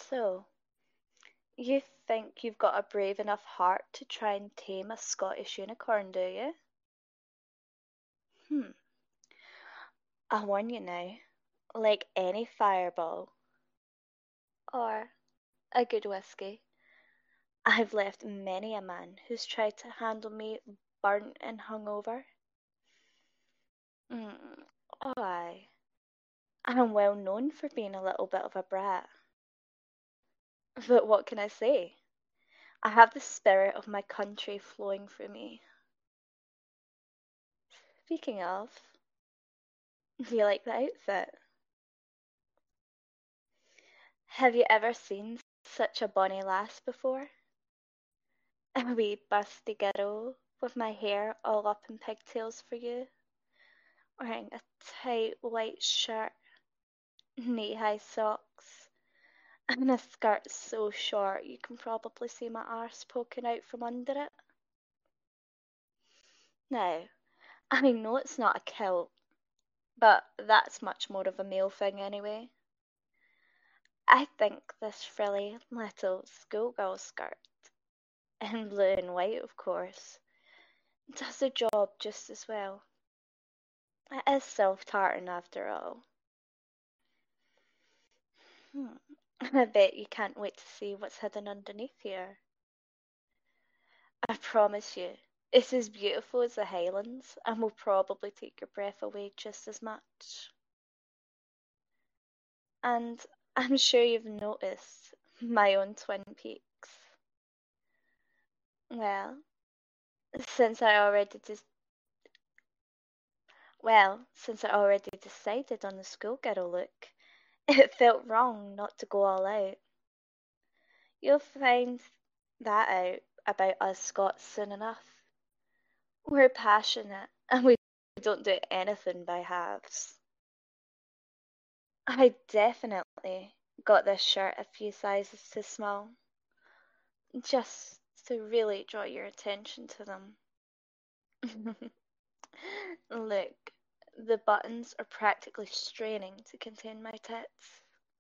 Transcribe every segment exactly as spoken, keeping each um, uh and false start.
So, you think you've got a brave enough heart to try and tame a Scottish unicorn, do you? Hmm, I warn you now, like any fireball or a good whiskey, I've left many a man who's tried to handle me burnt and hungover. Mm, oh, aye. I'm well known for being a little bit of a brat. But what can I say? I have the spirit of my country flowing through me. Speaking of, do you like the outfit? Have you ever seen such a bonny lass before? A wee busty girl with my hair all up in pigtails for you, wearing a tight white shirt, knee-high socks, and a skirt so short you can probably see my arse poking out from under it. Now, I know it's not a kilt, but that's much more of a male thing anyway. I think this frilly little schoolgirl skirt, in blue and white of course, does the job just as well. It is self-tartan after all. Hmm. I bet you can't wait to see what's hidden underneath here. I promise you, it's as beautiful as the Highlands and will probably take your breath away just as much. And I'm sure you've noticed my own Twin Peaks. Well, since I already dis- well, since I already decided on the schoolgirl look, it felt wrong not to go all out. You'll find that out about us Scots soon enough. We're passionate and we don't do anything by halves. I definitely got this shirt a few sizes too small, just to really draw your attention to them. Look, the buttons are practically straining to contain my tits.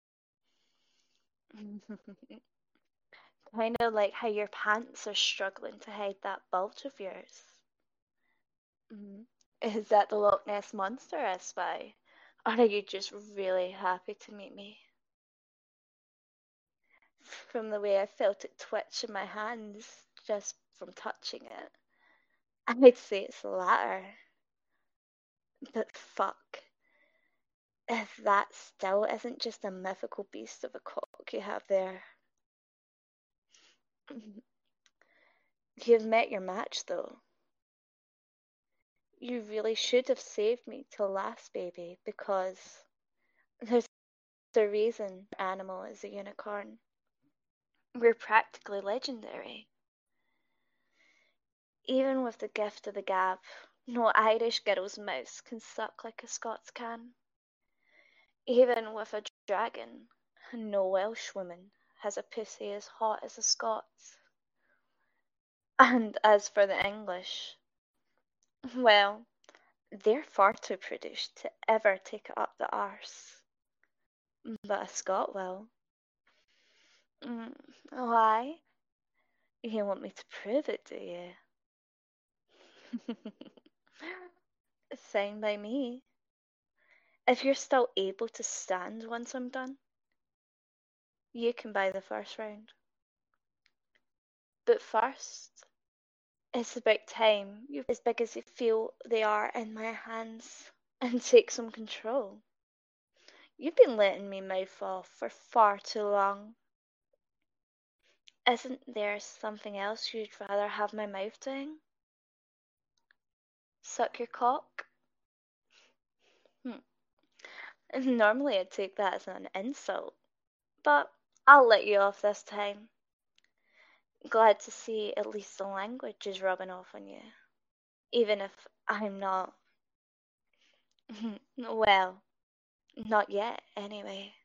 Kind of like how your pants are struggling to hide that bulge of yours. Mhm. Is that the Loch Ness Monster I spy? Or are you just really happy to meet me? From the way I felt it twitch in my hands just from touching it, I'd say it's the latter. But fuck, if that still isn't just a mythical beast of a cock you have there. You've met your match though. You really should have saved me till last, baby, because there's a reason our animal is a unicorn. We're practically legendary. Even with the gift of the gab, no Irish girl's mouth can suck like a Scots can. Even with a dragon, no Welsh woman has a pussy as hot as a Scots. And as for the English, well, they're far too prudish to ever take it up the arse. But a Scot will. Mm, why? You want me to prove it, do you? Signed by me. If you're still able to stand once I'm done, you can buy the first round. But first, it's about time you're as big as you feel they are in my hands and take some control. You've been letting me mouth off for far too long. Isn't there something else you'd rather have my mouth doing? Suck your cock? Hmm. Normally I'd take that as an insult, but I'll let you off this time. Glad to see at least the language is rubbing off on you, even if I'm not. Well, not yet, anyway.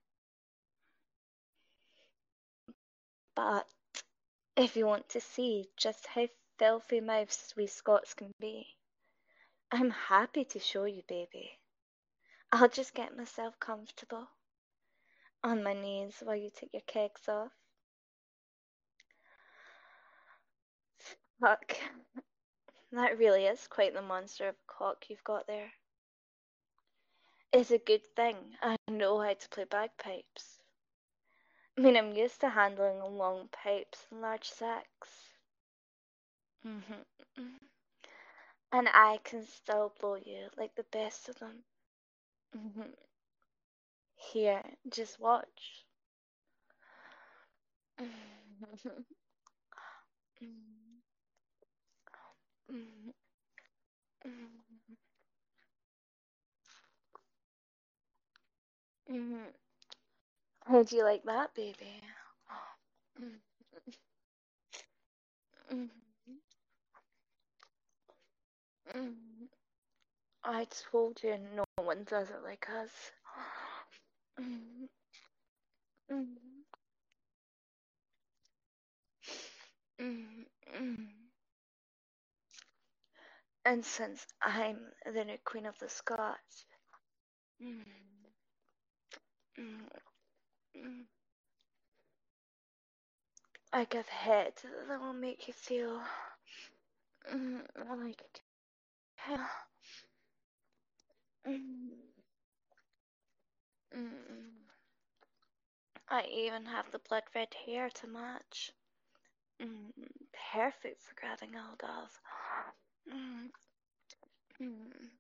But if you want to see just how filthy mouths we Scots can be, I'm happy to show you, baby. I'll just get myself comfortable. on my knees while you take your kegs off. Fuck. That really is quite the monster of a cock you've got there. It's a good thing I know how to play bagpipes. I mean, I'm used to handling long pipes and large sacks. Mm-hmm. And I can still blow you like the best of them. Mm-hmm. Here, just watch. Mm-hmm. Mm-hmm. Mm-hmm. How'd you like that, baby? Mm-hmm. Mm-hmm. I told you no one does it like us. Mm-hmm. Mm-hmm. Mm-hmm. And since I'm the new Queen of the Scots, mm, mm, mm, I give head that will make you feel mm, like mm, mm. I even have the blood red hair to match. Mm, perfect for grabbing hold of. Mm, mm,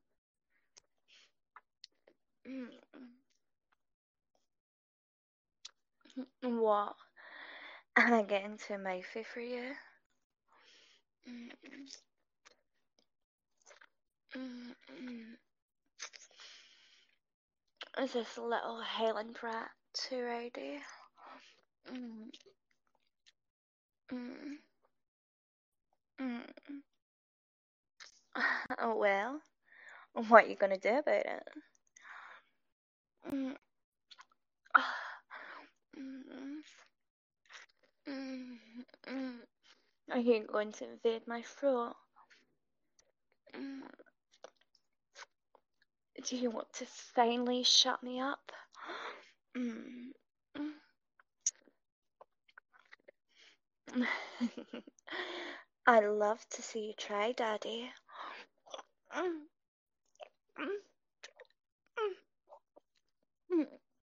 mm, mm. What? And I get into a mouthy for you? Mm, mm, mm. Is this little Highland brat too rowdy? Mm, mm, mm. Oh well, what are you gonna do about it? Mm, mm, mm, mm. Are you going to invade my throat? Mm. Do you want to finally shut me up? Mm. Mm. I'd love to see you try, Daddy. Mm, mm, mm,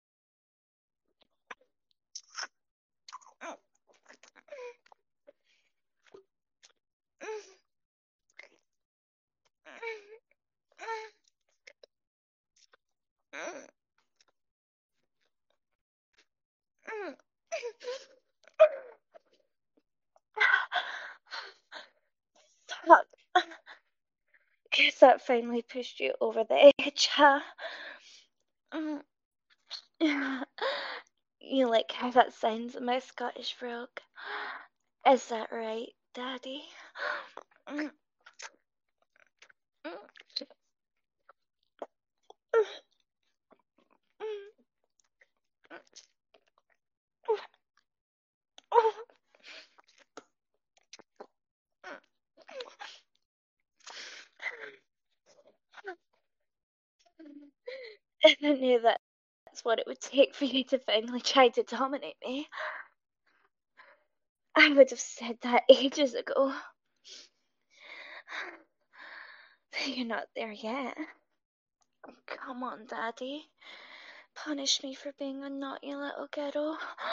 mm, mm, mm, mm, mm. Fuck. Guess that finally pushed you over the edge, huh? Mm. You like how that sounds in my Scottish brogue? Is that right, Daddy? Mm, mm, If I knew that that's what it would take for you to finally try to dominate me, I would have said that ages ago. But you're not there yet. Come on, Daddy. Punish me for being a naughty little ghetto.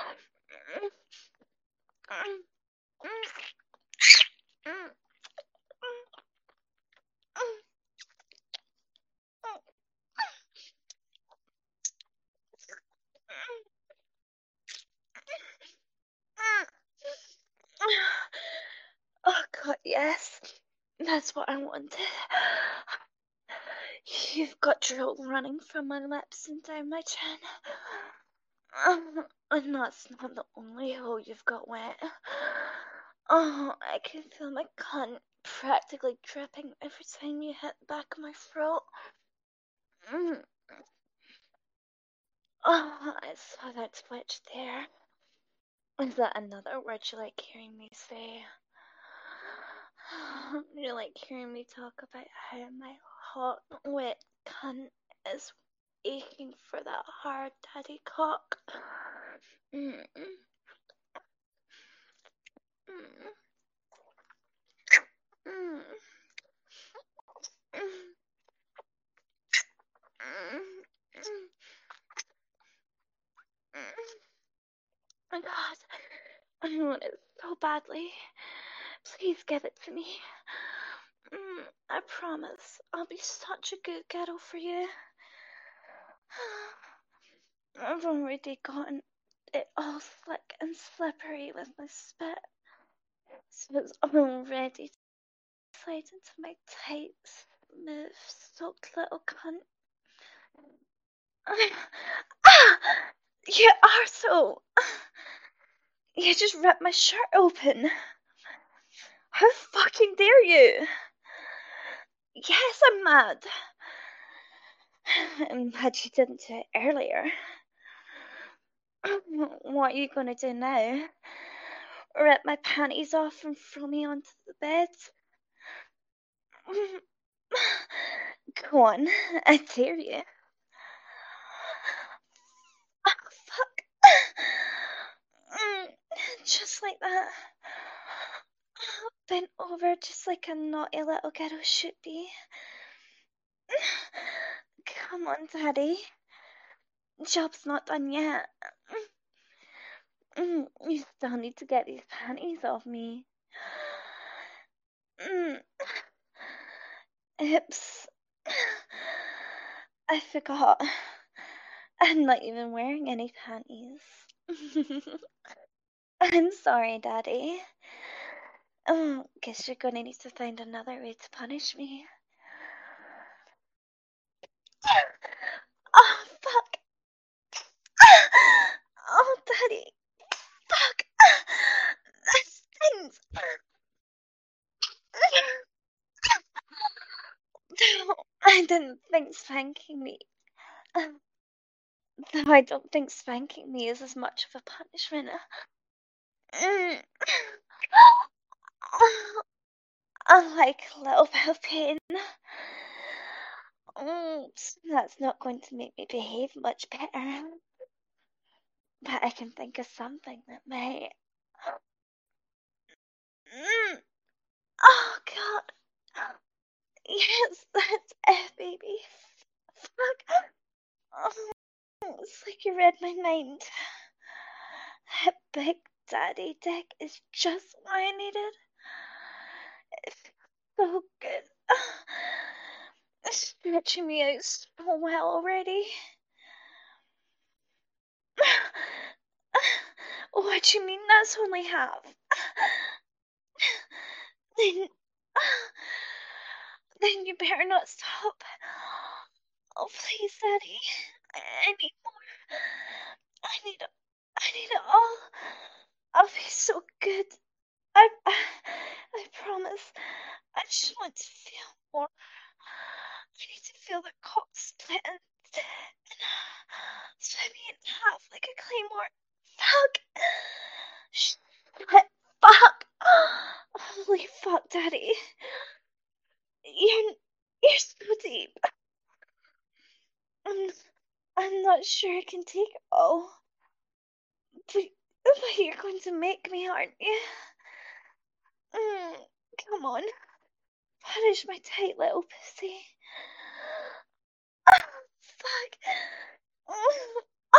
Oh God, yes. That's what I wanted. You've got drool running from my lips and down my chin. Um, and that's not the only hole you've got wet. Oh, I can feel my cunt practically dripping every time you hit the back of my throat. Mm. Oh, I saw that twitch there. Is that another word you like hearing me say? You like hearing me talk about how my hot, wet cunt is aching for that hard daddy cock. Mm. Mm. Mm. Oh my God, I want it so badly. Please give it to me. Mm, I promise I'll be such a good girl for you. I've already gotten it all slick and slippery with my spit, so it's already slide into my tight, smooth, soaked little cunt. Ah! You arsehole! You just ripped my shirt open. How fucking dare you? Yes, I'm mad. I'm mad you didn't do it earlier. What are you gonna do now? Rip my panties off and throw me onto the bed? Go on, I dare you. Oh, fuck. Just like that. Bent over just like a naughty little girl should be. Come on, Daddy. Job's not done yet. You still need to get these panties off me. Oops. I forgot. I'm not even wearing any panties. I'm sorry, Daddy. Oh, guess you're gonna need to find another way to punish me. Oh, fuck. Oh, Daddy. Fuck. That stings. No, I didn't think spanking me. Though I don't think spanking me is as much of a punishment. Mm. I like a little bit of pain. Mm, that's not going to make me behave much better. But I can think of something that may. Mm. Oh, God. Yes, that's it, baby. Fuck. Oh, it's like you read my mind. That big daddy dick is just what I needed. It's so good. It's stretching me out so well already. What do you mean that's only half? Then, then you better not stop. Oh, please, Daddy. I need more. I need it. I need it all. I'll be so good. I, I, I promise. I just want to feel more. I need to feel the cock split and, and split me in half like a claymore. Fuck. Shit. Fuck. Holy fuck, Daddy. You're, you're so deep. I'm, I'm not sure I can take it all. But, but you're going to make me, aren't you? Mm, come on. Punish my tight little pussy. Oh, fuck. Oh,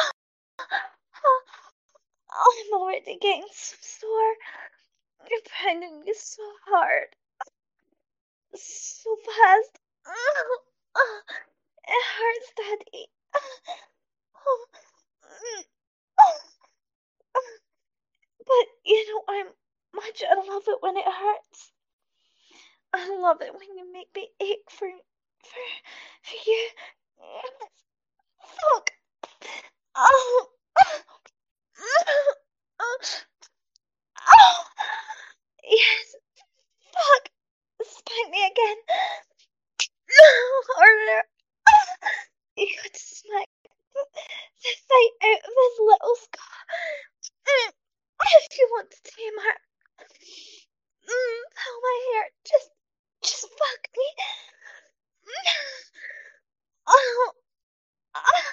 I'm already getting so sore. You're pounding me so hard. So fast. It hurts, Daddy. But you know, I'm much. I love it when it hurts. I love it when you make me ache for, for, for you. Fuck. Oh. Oh. Yes. Fuck. Spank me again. Harder. You got to smack the sight out of his little skull. If you want to tame her. Mm, pull my hair. Just, just fuck me. Oh.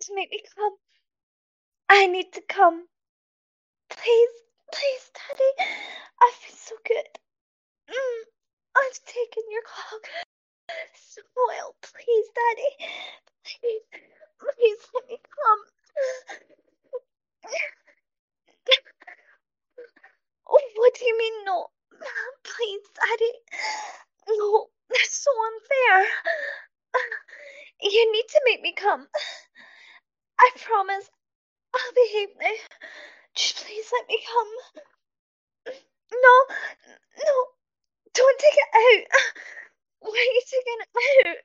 to make me come. I need to come. Please, please, Daddy. I feel so good. Mm, I'm taking your cock so well. Please, Daddy. Please, please let me come. Oh, what do you mean, no? Please, Daddy. No, that's so unfair. You need to make me come. I promise I'll behave now. Just please let me come. No, no, don't take it out. Why are you taking it out?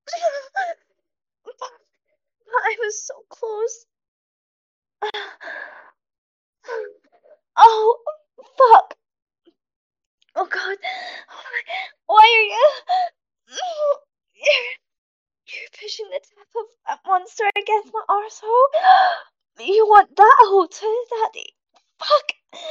But I was so close. Oh, fuck. Oh, God. Why are you... You're, you're pushing the tip of that monster against my arsehole. You want that hole too, Daddy? Fuck.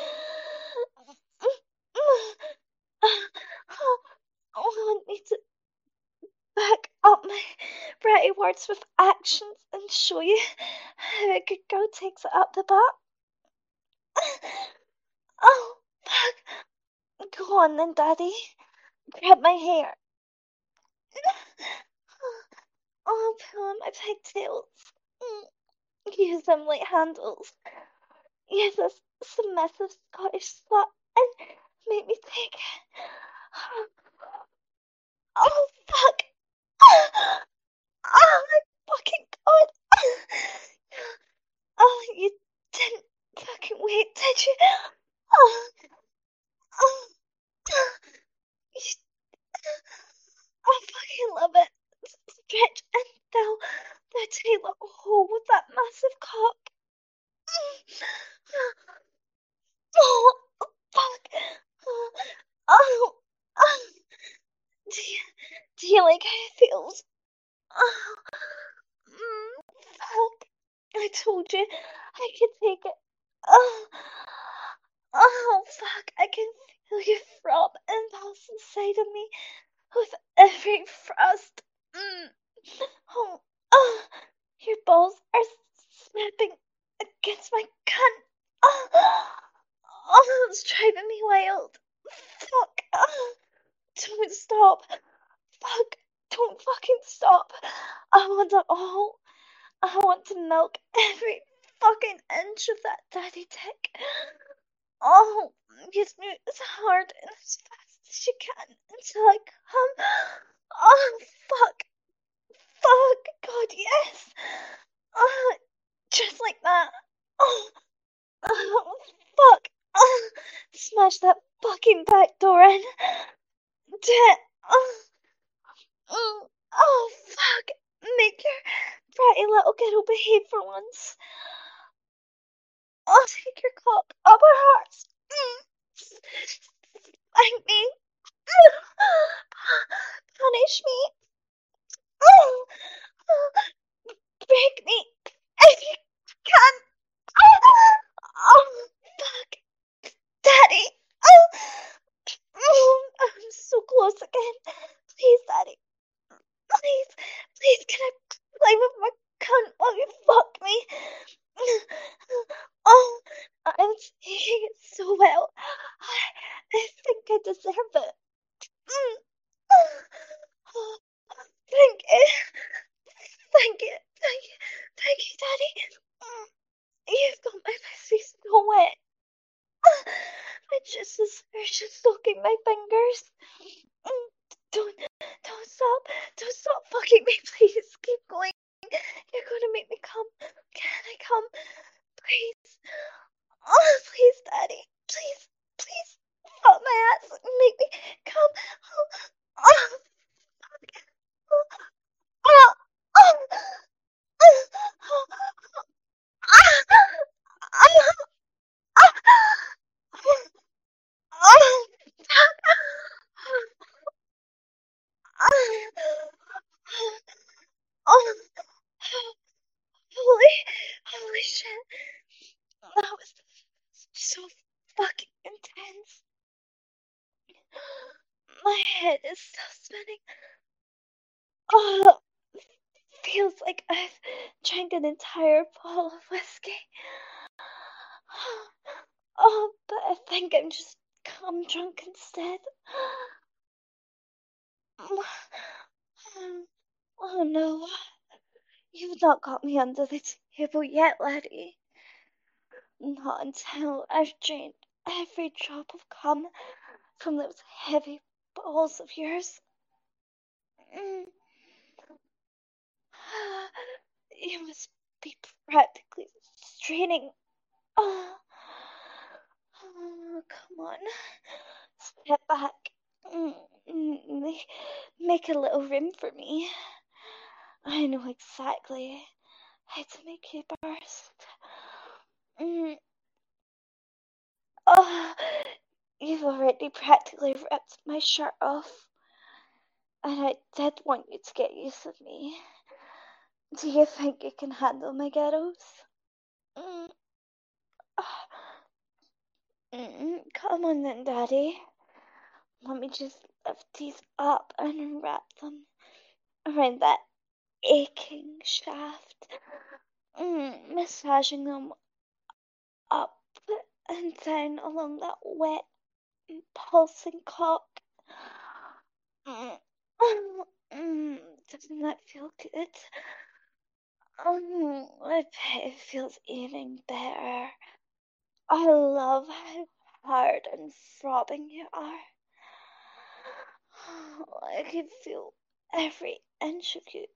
I want me to back up my bratty words with actions and show you how a good girl takes it up the butt. Oh, fuck. Go on then, Daddy. Grab my hair. Oh, pull on my pigtails. Use them like handles. Use this submissive Scottish slut and make me take it. Oh, fuck. Oh, my fucking God. Oh, you didn't fucking wait, did you? Oh, oh, you, I fucking love it. Stretch and fill the tiny little hole with that massive cock. Oh, fuck. Oh, oh. Do you, do you like how it feels? Oh, mm, fuck. I told you I could take it. Oh, oh, fuck. I can feel you throb and pulse inside of me with every thrust. Mm. Oh, oh, your balls are snapping against my cunt. Oh, oh, it's driving me wild. Fuck. Oh, don't stop. Fuck. Don't fucking stop. I want it all. I want to milk every fucking inch of that daddy dick. Oh, kiss me as hard and as fast as you can until I come. Oh, fuck. Fuck. God, yes. Oh, just like that. Oh, oh fuck. Oh, smash that fucking back door in. Dead. Oh, oh, oh, fuck. Make your bratty little girl behave for once. I'll take your cock up her hearts. Thank me. Punish me. Break me if you can. Oh, fuck. Daddy. Oh, I'm so close again. Please, Daddy. Please, please, can I play with my cunt while you fuck me? Oh, I'm taking it so well. I, I think I deserve it. Oh, thank you. Thank you. Thank you. Thank you, Daddy. You've got my pussy so wet. My juices are just soaking my fingers. Don't, don't stop. Don't stop fucking me, please. Keep going. You're gonna make me come. Can I come? Please. Oh, please, Daddy. Please, please. Fuck my ass and make me come. Oh, oh, fuck. Oh, oh, oh, oh, holy, holy shit. That was so fucking intense. My head is still spinning. Oh, feels like I've drank an entire bottle of whiskey. Oh, but I think I'm just cum drunk instead. Oh no, you've not got me under the table yet, laddie. Not until I've drained every drop of cum from those heavy balls of yours. Mm. You must be practically straining. Oh, oh, come on. Step back. Mm, Make, make a little room for me. I know exactly how to make you burst. Mm. Oh, you've already practically ripped my shirt off. And I did want you to get use of me. Do you think you can handle my ghettos? Mm. Mm, come on then, Daddy. Let me just lift these up and wrap them around that aching shaft. Mm, massaging them up and down along that wet, pulsing cock. Mm, mm, doesn't that feel good? Um, I bet it feels even better. I love how hard and throbbing you are. I can feel every inch of you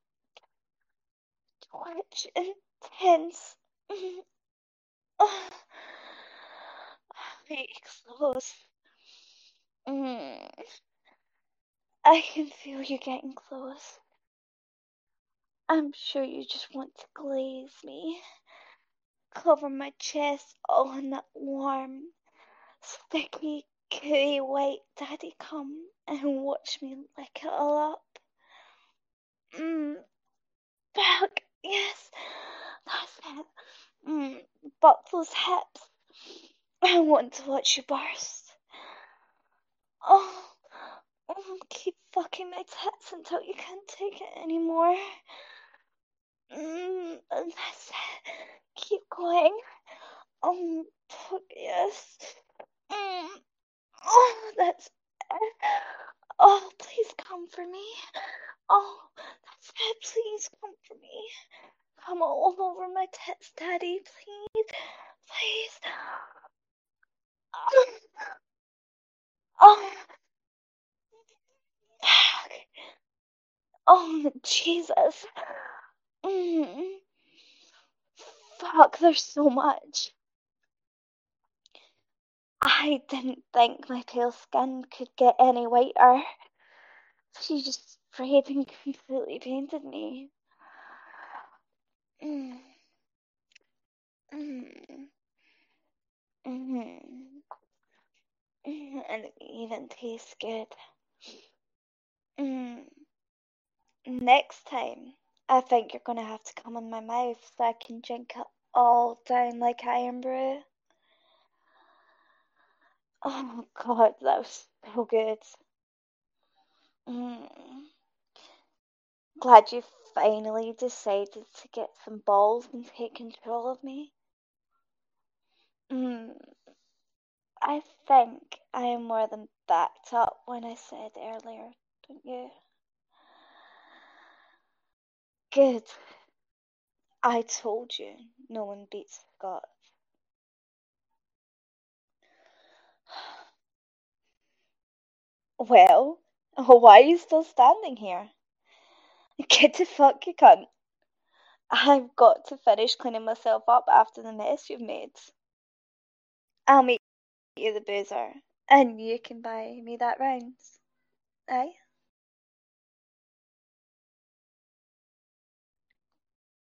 twitch and tense. Very close. Mm. I can feel you getting close. I'm sure you just want to glaze me. Cover my chest all in that warm, sticky, gooey white daddy cum and watch me lick it all up. Mmm. Fuck. Yes. That's it. Mmm. Buck those hips. I want to watch you burst. Oh. Oh, keep fucking my tits until you can't take it anymore. Mm, and that's it. Keep going. Oh, fuck yes. Mm. Oh, that's it. Oh, please come for me. Oh, that's it. Please come for me. Come all over my tits, Daddy. Please. Please. Oh. Oh. Fuck. Oh, Jesus. Mm. Fuck, there's so much. I didn't think my pale skin could get any whiter. She just sprayed and completely painted me. Mm. Mm. Mm. Mm. And it even tastes good. Mm. Next time, I think you're gonna have to come in my mouth so I can drink it all down like iron brew. Oh god, that was so good. Mm. Glad you finally decided to get some balls and take control of me. Mm. I think I am more than backed up when I said earlier, don't you? Good. I told you no one beats Scott. Well, why are you still standing here? Get the fuck, you cunt. I've got to finish cleaning myself up after the mess you've made. I'll meet you the boozer, and you can buy me that round. Aye?